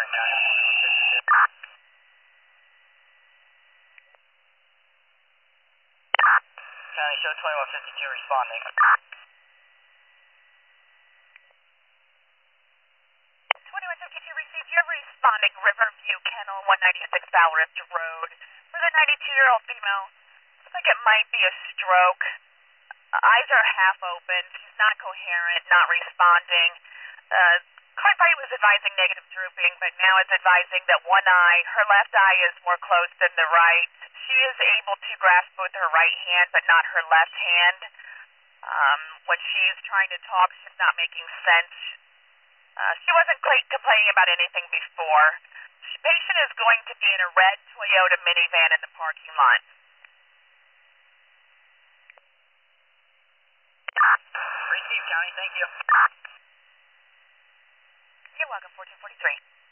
County show 2152 responding. 2152 received. You're responding Riverview Kennel, 196 Valorist Road. For the 92-year-old female, looks like it might be a stroke. Eyes are half open. She's not coherent, not responding. Current party was advising negative drooping, but now it's advising that one eye, her left eye, is more closed than the right. She is able to grasp with her right hand, but not her left hand. When she's trying to talk, she's not making sense. She wasn't complaining about anything before. The patient is going to be in a red Toyota minivan in the parking lot. Receive, County, thank you. You're welcome, 1443.